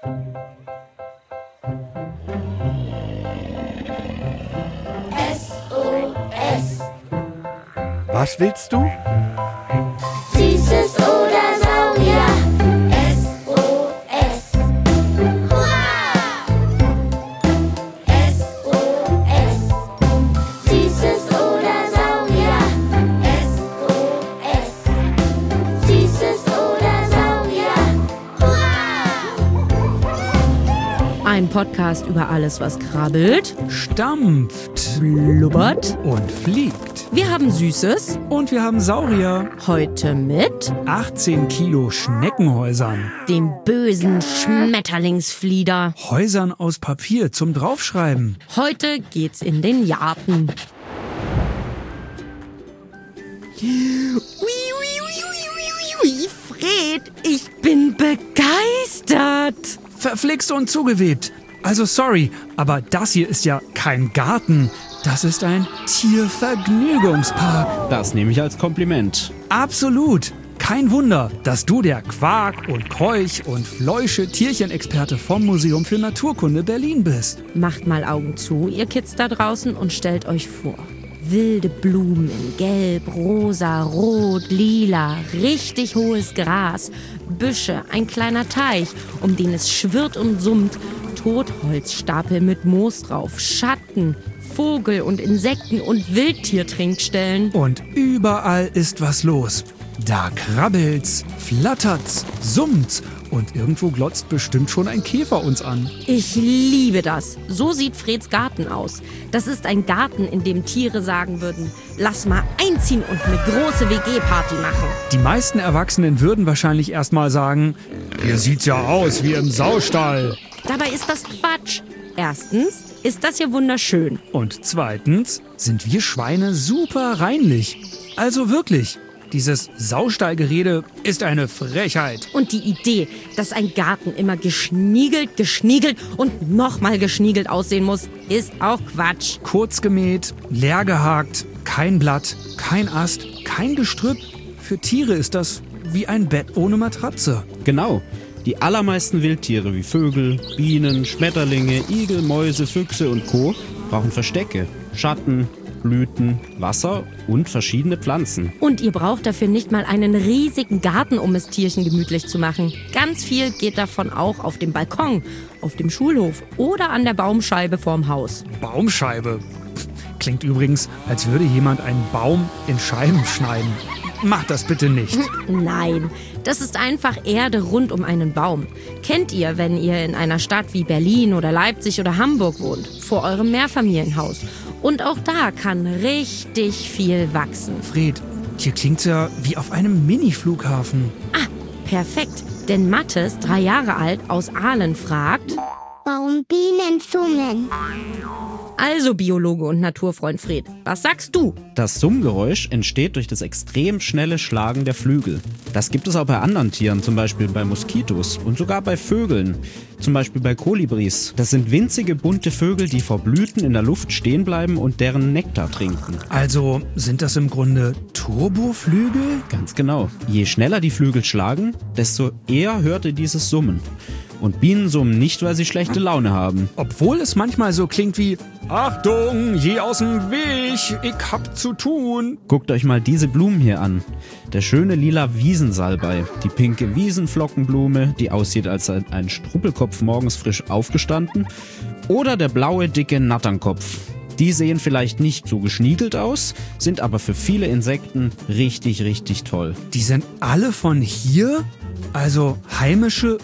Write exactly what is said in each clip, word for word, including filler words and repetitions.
S O S. Was willst du? Süßes oder Saurier. S O S. Hurra! S O S. Süßes oder Saurier. S O S. Süßes oder Saurier. Hurra! Ein Podcast über alles, was krabbelt, Stampft blubbert. und fliegt. Wir haben Süßes, Und wir haben Saurier. heute mit achtzehn Kilo Schneckenhäusern. dem bösen Schmetterlingsflieder. Häusern aus Papier zum Draufschreiben. Heute geht's in den Garten. Ui, ui, ui, ui, ui, ui, Fred, ich bin begeistert. Verflixt und zugewebt. Also sorry, aber das hier ist ja kein Garten. Das ist ein Tiervergnügungspark. Das nehme ich als Kompliment. Absolut. Kein Wunder, dass du der Quark- und Keuch- und Fleusche-Tierchenexperte vom Museum für Naturkunde Berlin bist. Macht mal Augen zu, ihr Kids da draußen, und stellt euch vor. Wilde Blumen in Gelb, Rosa, Rot, Lila, richtig hohes Gras, Büsche, ein kleiner Teich, um den es schwirrt und summt, Totholzstapel mit Moos drauf, Schatten, Vogel und Insekten und Wildtiertrinkstellen. Und überall ist was los. Da krabbelt's, flattert's, summt's und irgendwo glotzt bestimmt schon ein Käfer uns an. Ich liebe das. So sieht Freds Garten aus. Das ist ein Garten, in dem Tiere sagen würden, lass mal einziehen und eine große W G-Party machen. Die meisten Erwachsenen würden wahrscheinlich erstmal sagen, hier sieht's ja aus wie im Saustall. Dabei ist das Quatsch. Erstens ist das hier wunderschön. Und zweitens sind wir Schweine super reinlich. Also wirklich, dieses Saustallgerede ist eine Frechheit. Und die Idee, dass ein Garten immer geschniegelt, geschniegelt und nochmal geschniegelt aussehen muss, ist auch Quatsch. Kurz gemäht, leer gehakt, kein Blatt, kein Ast, kein Gestrüpp. Für Tiere ist das wie ein Bett ohne Matratze. Genau. Die allermeisten Wildtiere wie Vögel, Bienen, Schmetterlinge, Igel, Mäuse, Füchse und Co. brauchen Verstecke, Schatten, Blüten, Wasser und verschiedene Pflanzen. Und ihr braucht dafür nicht mal einen riesigen Garten, um es Tierchen gemütlich zu machen. Ganz viel geht davon auch auf dem Balkon, auf dem Schulhof oder an der Baumscheibe vorm Haus. Baumscheibe. Klingt übrigens, als würde jemand einen Baum in Scheiben schneiden. Macht das bitte nicht. Nein, das ist einfach Erde rund um einen Baum. Kennt ihr, wenn ihr in einer Stadt wie Berlin oder Leipzig oder Hamburg wohnt, vor eurem Mehrfamilienhaus. Und auch da kann richtig viel wachsen. Fred, hier klingt's ja wie auf einem Mini-Flughafen. Ah, perfekt. Denn Mathis, drei Jahre alt, aus Aalen fragt: Warum Bienen summen? Also Biologe und Naturfreund Fred, was sagst du? Das Summgeräusch entsteht durch das extrem schnelle Schlagen der Flügel. Das gibt es auch bei anderen Tieren, zum Beispiel bei Moskitos und sogar bei Vögeln, zum Beispiel bei Kolibris. Das sind winzige, bunte Vögel, die vor Blüten in der Luft stehen bleiben und deren Nektar trinken. Also sind das im Grunde Turboflügel? Ganz genau. Je schneller die Flügel schlagen, desto eher hört ihr dieses Summen. Und Bienen summen nicht, weil sie schlechte Laune haben. Obwohl es manchmal so klingt wie Achtung, je aus dem Weg, ich hab zu tun. Guckt euch mal diese Blumen hier an. Der schöne lila Wiesensalbei, die pinke Wiesenflockenblume, die aussieht, als sei ein Struppelkopf morgens frisch aufgestanden, oder der blaue, dicke Natternkopf. Die sehen vielleicht nicht so geschniegelt aus, sind aber für viele Insekten richtig, richtig toll. Die sind alle von hier? Also heimische,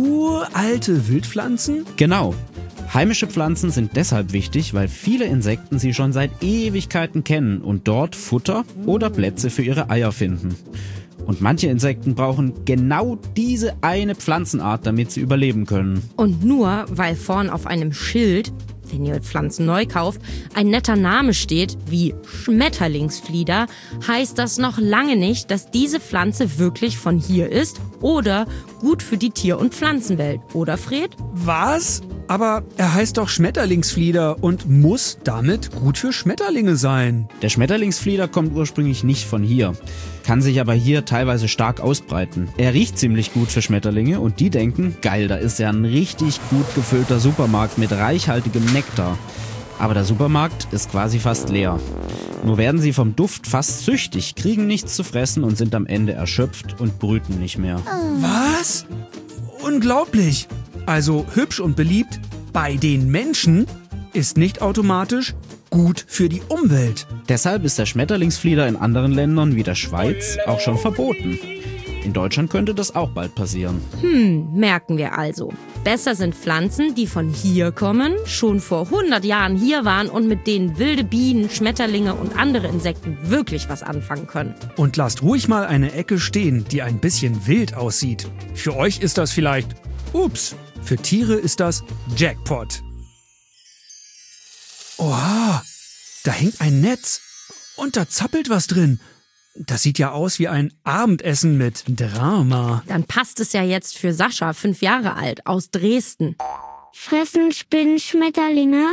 uralte Wildpflanzen? Genau. Heimische Pflanzen sind deshalb wichtig, weil viele Insekten sie schon seit Ewigkeiten kennen und dort Futter oder Plätze für ihre Eier finden. Und manche Insekten brauchen genau diese eine Pflanzenart, damit sie überleben können. Und nur weil vorn auf einem Schild, wenn ihr Pflanzen neu kauft, ein netter Name steht, wie Schmetterlingsflieder, heißt das noch lange nicht, dass diese Pflanze wirklich von hier ist oder gut für die Tier- und Pflanzenwelt. Oder, Fred? Was? Aber er heißt doch Schmetterlingsflieder und muss damit gut für Schmetterlinge sein. Der Schmetterlingsflieder kommt ursprünglich nicht von hier, kann sich aber hier teilweise stark ausbreiten. Er riecht ziemlich gut für Schmetterlinge und die denken, geil, da ist ja ein richtig gut gefüllter Supermarkt mit reichhaltigem Nektar. Aber der Supermarkt ist quasi fast leer. Nur werden sie vom Duft fast süchtig, kriegen nichts zu fressen und sind am Ende erschöpft und brüten nicht mehr. Was? Unglaublich. Also hübsch und beliebt bei den Menschen ist nicht automatisch gut für die Umwelt. Deshalb ist der Schmetterlingsflieder in anderen Ländern wie der Schweiz auch schon verboten. In Deutschland könnte das auch bald passieren. Hm, merken wir also. Besser sind Pflanzen, die von hier kommen, schon vor hundert Jahren hier waren und mit denen wilde Bienen, Schmetterlinge und andere Insekten wirklich was anfangen können. Und lasst ruhig mal eine Ecke stehen, die ein bisschen wild aussieht. Für euch ist das vielleicht Ups. Für Tiere ist das Jackpot. Oha, da hängt ein Netz und da zappelt was drin. Das sieht ja aus wie ein Abendessen mit Drama. Dann passt es ja jetzt für Sascha, fünf Jahre alt, aus Dresden. Fressen Spinnen Schmetterlinge?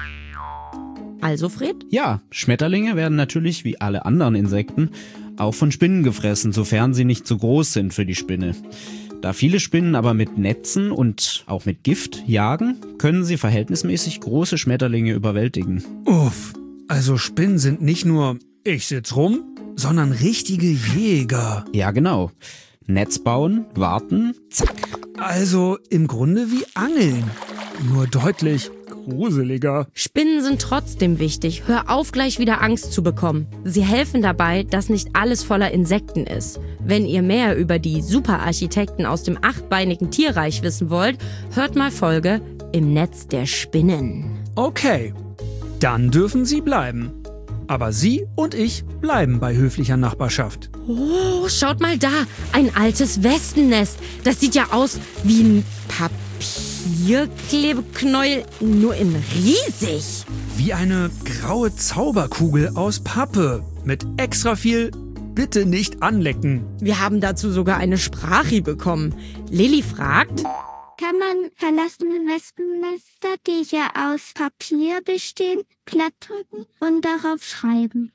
Also, Fred? Ja, Schmetterlinge werden natürlich wie alle anderen Insekten auch von Spinnen gefressen, sofern sie nicht zu groß sind für die Spinne. Da viele Spinnen aber mit Netzen und auch mit Gift jagen, können sie verhältnismäßig große Schmetterlinge überwältigen. Uff, also Spinnen sind nicht nur ich sitz rum, sondern richtige Jäger. Ja, genau. Netz bauen, warten, zack. Also im Grunde wie Angeln, nur deutlich gruseliger. Spinnen sind trotzdem wichtig. Hör auf, gleich wieder Angst zu bekommen. Sie helfen dabei, dass nicht alles voller Insekten ist. Wenn ihr mehr über die Superarchitekten aus dem achtbeinigen Tierreich wissen wollt, hört mal Folge Im Netz der Spinnen. Okay, dann dürfen sie bleiben. Aber Sie und ich bleiben bei höflicher Nachbarschaft. Oh, schaut mal da, ein altes Wespennest. Das sieht ja aus wie ein Papierklebeknäuel, nur in riesig. Wie eine graue Zauberkugel aus Pappe mit extra viel bitte nicht anlecken. Wir haben dazu sogar eine Sprache bekommen. Lilly fragt: Kann man verlassene Wespennester, die ja aus Papier bestehen, plattdrücken und darauf schreiben?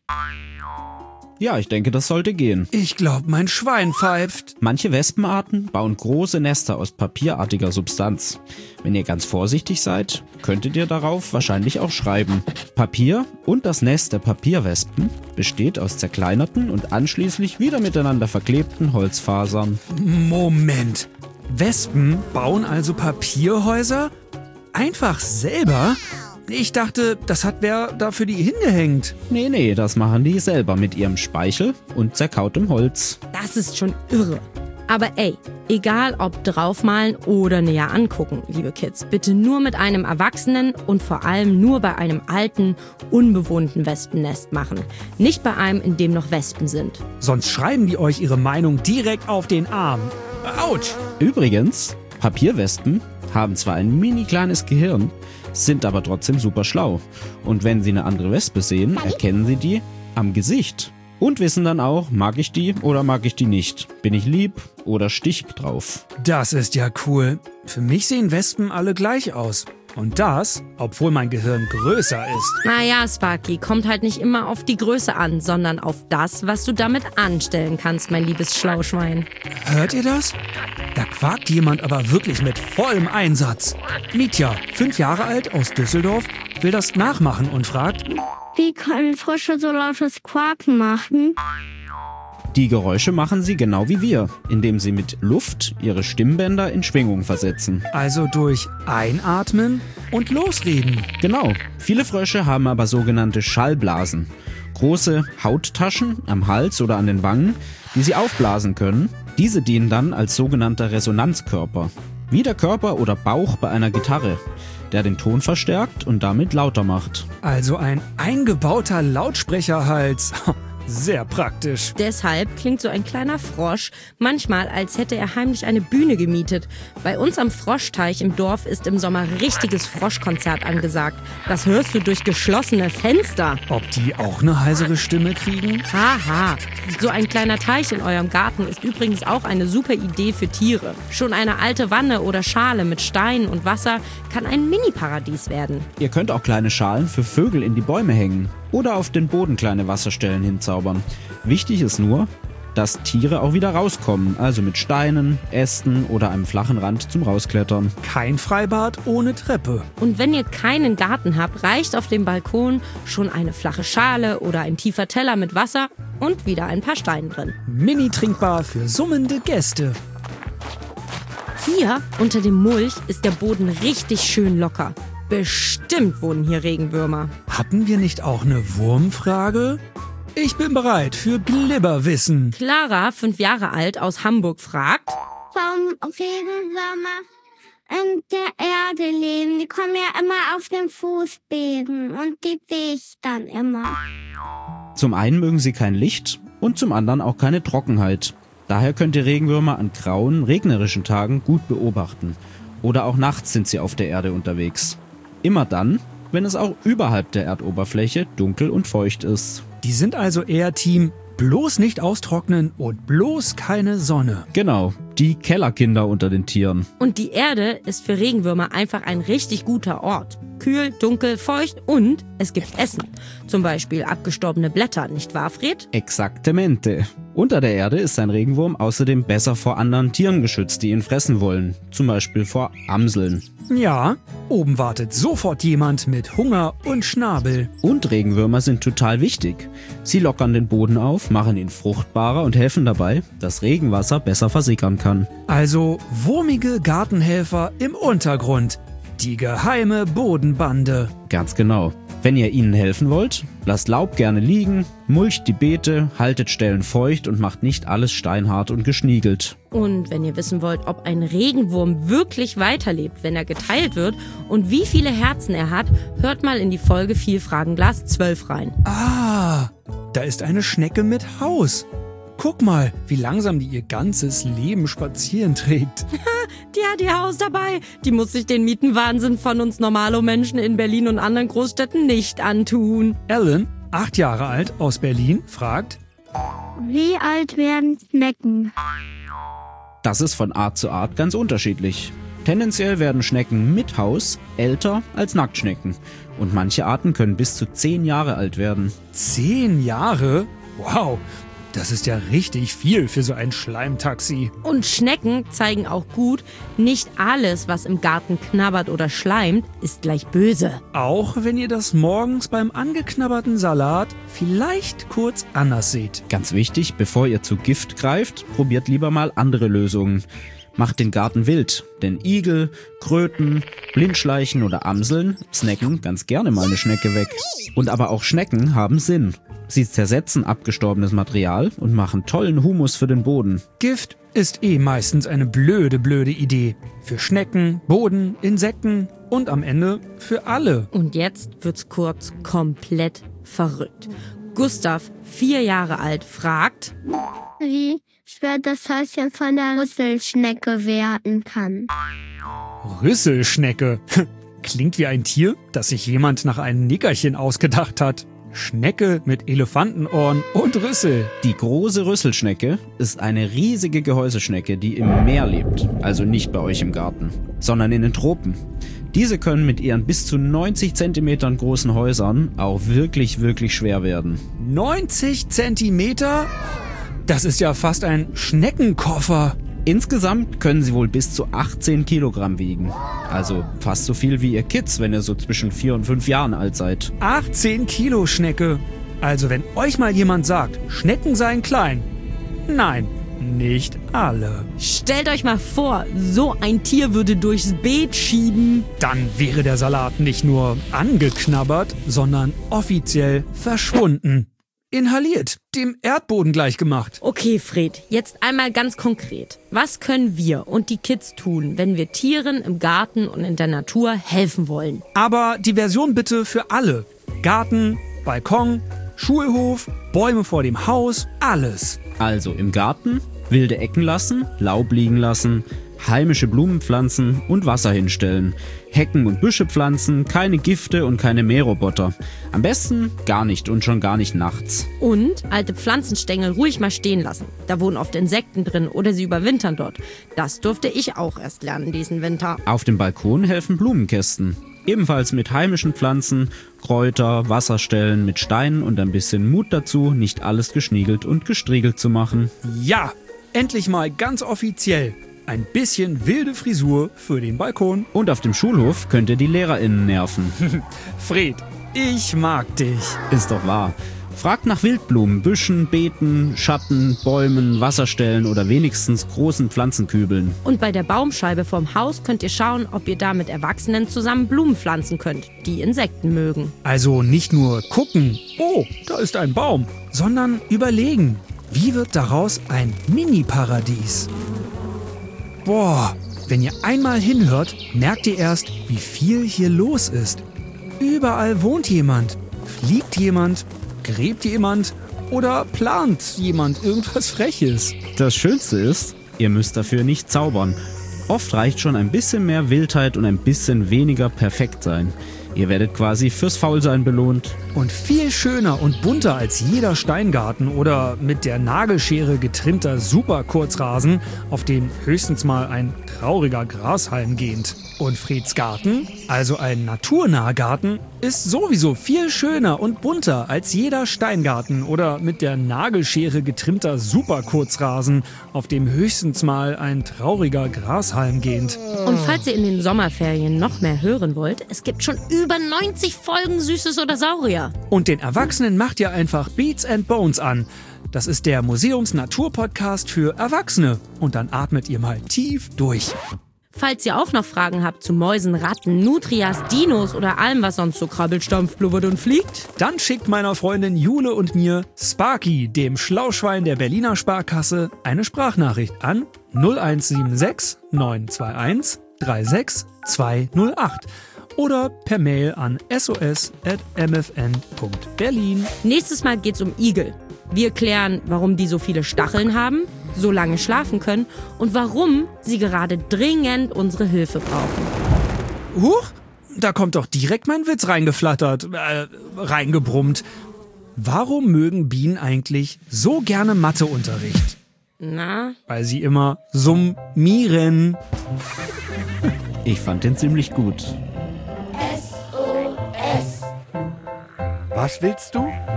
Ja, ich denke, das sollte gehen. Ich glaube, mein Schwein pfeift. Manche Wespenarten bauen große Nester aus papierartiger Substanz. Wenn ihr ganz vorsichtig seid, könntet ihr darauf wahrscheinlich auch schreiben. Papier und das Nest der Papierwespen besteht aus zerkleinerten und anschließend wieder miteinander verklebten Holzfasern. Moment. Wespen bauen also Papierhäuser? Einfach selber? Ich dachte, das hat wer da für die hingehängt. Nee, nee, das machen die selber mit ihrem Speichel und zerkautem Holz. Das ist schon irre. Aber ey, egal ob draufmalen oder näher angucken, liebe Kids, bitte nur mit einem Erwachsenen und vor allem nur bei einem alten, unbewohnten Wespennest machen. Nicht bei einem, in dem noch Wespen sind. Sonst schreiben die euch ihre Meinung direkt auf den Arm. Autsch! Übrigens, Papierwespen haben zwar ein mini kleines Gehirn, sind aber trotzdem super schlau. Und wenn sie eine andere Wespe sehen, erkennen sie die am Gesicht. Und wissen dann auch, mag ich die oder mag ich die nicht? Bin ich lieb oder stich ich drauf? Das ist ja cool. Für mich sehen Wespen alle gleich aus. Und das, obwohl mein Gehirn größer ist. Naja, Sparky, kommt halt nicht immer auf die Größe an, sondern auf das, was du damit anstellen kannst, mein liebes Schlauschwein. Hört ihr das? Da quakt jemand aber wirklich mit vollem Einsatz. Mitja, fünf Jahre alt, aus Düsseldorf, will das nachmachen und fragt: Wie können Frösche so lautes Quaken machen? Die Geräusche machen sie genau wie wir, indem sie mit Luft ihre Stimmbänder in Schwingung versetzen. Also durch Einatmen und Losreden. Genau. Viele Frösche haben aber sogenannte Schallblasen. Große Hauttaschen am Hals oder an den Wangen, die sie aufblasen können. Diese dienen dann als sogenannter Resonanzkörper. Wie der Körper oder Bauch bei einer Gitarre, der den Ton verstärkt und damit lauter macht. Also ein eingebauter Lautsprecherhals. Sehr praktisch. Deshalb klingt so ein kleiner Frosch manchmal, als hätte er heimlich eine Bühne gemietet. Bei uns am Froschteich im Dorf ist im Sommer richtiges Froschkonzert angesagt. Das hörst du durch geschlossene Fenster. Ob die auch eine heisere Stimme kriegen? Haha. So ein kleiner Teich in eurem Garten ist übrigens auch eine super Idee für Tiere. Schon eine alte Wanne oder Schale mit Steinen und Wasser kann ein Mini-Paradies werden. Ihr könnt auch kleine Schalen für Vögel in die Bäume hängen oder auf den Boden kleine Wasserstellen hinzaubern. Wichtig ist nur, dass Tiere auch wieder rauskommen, also mit Steinen, Ästen oder einem flachen Rand zum Rausklettern. Kein Freibad ohne Treppe. Und wenn ihr keinen Garten habt, reicht auf dem Balkon schon eine flache Schale oder ein tiefer Teller mit Wasser und wieder ein paar Steine drin. Mini-Trinkbar für summende Gäste. Hier unter dem Mulch ist der Boden richtig schön locker. Bestimmt wohnen hier Regenwürmer. Hatten wir nicht auch eine Wurmfrage? Ich bin bereit für Glibberwissen. Clara, fünf Jahre alt, aus Hamburg, fragt: Warum Regenwürmer in der Erde leben? Die kommen ja immer auf den Fußböden und die sehe ich dann immer. Zum einen mögen sie kein Licht und zum anderen auch keine Trockenheit. Daher könnt ihr Regenwürmer an grauen, regnerischen Tagen gut beobachten. Oder auch nachts sind sie auf der Erde unterwegs. Immer dann, wenn es auch überhalb der Erdoberfläche dunkel und feucht ist. Die sind also eher Team bloß nicht austrocknen und bloß keine Sonne. Genau, die Kellerkinder unter den Tieren. Und die Erde ist für Regenwürmer einfach ein richtig guter Ort. Kühl, dunkel, feucht und es gibt Essen. Zum Beispiel abgestorbene Blätter, nicht wahr, Fred? Exaktamente. Unter der Erde ist ein Regenwurm außerdem besser vor anderen Tieren geschützt, die ihn fressen wollen. Zum Beispiel vor Amseln. Ja, oben wartet sofort jemand mit Hunger und Schnabel. Und Regenwürmer sind total wichtig. Sie lockern den Boden auf, machen ihn fruchtbarer und helfen dabei, dass Regenwasser besser versickern kann. Also wurmige Gartenhelfer im Untergrund. Die geheime Bodenbande. Ganz genau. Wenn ihr ihnen helfen wollt, lasst Laub gerne liegen, mulcht die Beete, haltet Stellen feucht und macht nicht alles steinhart und geschniegelt. Und wenn ihr wissen wollt, ob ein Regenwurm wirklich weiterlebt, wenn er geteilt wird und wie viele Herzen er hat, hört mal in die Folge Vielfragenglas zwölf rein. Ah, da ist eine Schnecke mit Haus. Guck mal, wie langsam die ihr ganzes Leben spazieren trägt. Die hat ihr Haus dabei. Die muss sich den Mietenwahnsinn von uns Normalo-Menschen in Berlin und anderen Großstädten nicht antun. Ellen, acht Jahre alt, aus Berlin, fragt: Wie alt werden Schnecken? Das ist von Art zu Art ganz unterschiedlich. Tendenziell werden Schnecken mit Haus älter als Nacktschnecken. Und manche Arten können bis zu zehn Jahre alt werden. Zehn Jahre? Wow, das ist ja richtig viel für so ein Schleimtaxi. Und Schnecken zeigen auch gut, nicht alles, was im Garten knabbert oder schleimt, ist gleich böse. Auch wenn ihr das morgens beim angeknabberten Salat vielleicht kurz anders seht. Ganz wichtig, bevor ihr zu Gift greift, probiert lieber mal andere Lösungen. Macht den Garten wild, denn Igel, Kröten, Blindschleichen oder Amseln snacken ganz gerne mal eine Schnecke weg. Und aber auch Schnecken haben Sinn. Sie zersetzen abgestorbenes Material und machen tollen Humus für den Boden. Gift ist eh meistens eine blöde, blöde Idee. Für Schnecken, Boden, Insekten und am Ende für alle. Und jetzt wird's kurz komplett verrückt. Gustav, vier Jahre alt, fragt: Wie schwer das Häuschen von der Rüsselschnecke werden kann. Rüsselschnecke. Klingt wie ein Tier, das sich jemand nach einem Nickerchen ausgedacht hat. Schnecke mit Elefantenohren und Rüssel. Die große Rüsselschnecke ist eine riesige Gehäuseschnecke, die im Meer lebt. Also nicht bei euch im Garten, sondern in den Tropen. Diese können mit ihren bis zu neunzig Zentimetern großen Häusern auch wirklich, wirklich schwer werden. neunzig Zentimeter? Das ist ja fast ein Schneckenkoffer. Insgesamt können sie wohl bis zu achtzehn Kilogramm wiegen. Also fast so viel wie ihr Kids, wenn ihr so zwischen vier und fünf Jahren alt seid. achtzehn Kilo Schnecke. Also wenn euch mal jemand sagt, Schnecken seien klein. Nein, nicht alle. Stellt euch mal vor, so ein Tier würde durchs Beet schieben. Dann wäre der Salat nicht nur angeknabbert, sondern offiziell verschwunden. Inhaliert, dem Erdboden gleichgemacht. Okay, Fred, jetzt einmal ganz konkret. Was können wir und die Kids tun, wenn wir Tieren im Garten und in der Natur helfen wollen? Aber die Version bitte für alle. Garten, Balkon, Schulhof, Bäume vor dem Haus, alles. Also im Garten wilde Ecken lassen, Laub liegen lassen, heimische Blumen pflanzen und Wasser hinstellen. Hecken und Büsche pflanzen, keine Gifte und keine Mähroboter. Am besten gar nicht und schon gar nicht nachts. Und alte Pflanzenstängel ruhig mal stehen lassen. Da wohnen oft Insekten drin oder sie überwintern dort. Das durfte ich auch erst lernen diesen Winter. Auf dem Balkon helfen Blumenkästen. Ebenfalls mit heimischen Pflanzen, Kräuter, Wasserstellen mit Steinen und ein bisschen Mut dazu, nicht alles geschniegelt und gestriegelt zu machen. Ja, endlich mal ganz offiziell. Ein bisschen wilde Frisur für den Balkon. Und auf dem Schulhof könnt ihr die LehrerInnen nerven. Fred, ich mag dich. Ist doch wahr. Fragt nach Wildblumen, Büschen, Beeten, Schatten, Bäumen, Wasserstellen oder wenigstens großen Pflanzenkübeln. Und bei der Baumscheibe vorm Haus könnt ihr schauen, ob ihr da mit Erwachsenen zusammen Blumen pflanzen könnt, die Insekten mögen. Also nicht nur gucken, oh, da ist ein Baum, sondern überlegen, wie wird daraus ein Mini-Paradies? Boah, wenn ihr einmal hinhört, merkt ihr erst, wie viel hier los ist. Überall wohnt jemand, fliegt jemand, gräbt jemand oder plant jemand irgendwas Freches. Das Schönste ist, ihr müsst dafür nicht zaubern. Oft reicht schon ein bisschen mehr Wildheit und ein bisschen weniger perfekt sein. Ihr werdet quasi fürs Faulsein belohnt. Und viel schöner und bunter als jeder Steingarten oder mit der Nagelschere getrimmter Superkurzrasen, auf dem höchstens mal ein trauriger Grashalm gähnt. Und Freds Garten, also ein naturnaher Garten, ist sowieso viel schöner und bunter als jeder Steingarten oder mit der Nagelschere getrimmter Superkurzrasen, auf dem höchstens mal ein trauriger Grashalm gähnt. Und falls ihr in den Sommerferien noch mehr hören wollt, es gibt schon über neunzig Folgen Süßes oder Saurier. Und den Erwachsenen macht ihr einfach Beats and Bones an. Das ist der Museums-Natur-Podcast für Erwachsene. Und dann atmet ihr mal tief durch. Falls ihr auch noch Fragen habt zu Mäusen, Ratten, Nutrias, Dinos oder allem, was sonst so krabbelt, stampft, blubbert und fliegt, dann schickt meiner Freundin Jule und mir, Sparky, dem Schlauschwein der Berliner Sparkasse, eine Sprachnachricht an null eins sieben sechs neun zwei eins drei sechs zwei null acht oder per Mail an s o s at m f n punkt berlin. Nächstes Mal geht's um Igel. Wir klären, warum die so viele Stacheln haben, so lange schlafen können und warum sie gerade dringend unsere Hilfe brauchen. Huch, da kommt doch direkt mein Witz reingeflattert, äh, reingebrummt. Warum mögen Bienen eigentlich so gerne Matheunterricht? Na? Weil sie immer summieren. Ich fand den ziemlich gut. S O S. Was willst du?